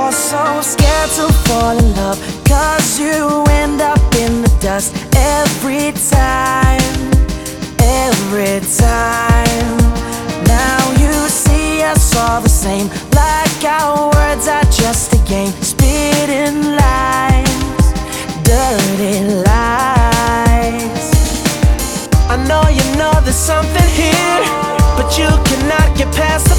You're so scared to fall in love, 'cause you end up in the dust every time, every time. Now you see us all the same, like our words are just a game, spitting lies, dirty lies. I know you know there's something here, but you cannot get past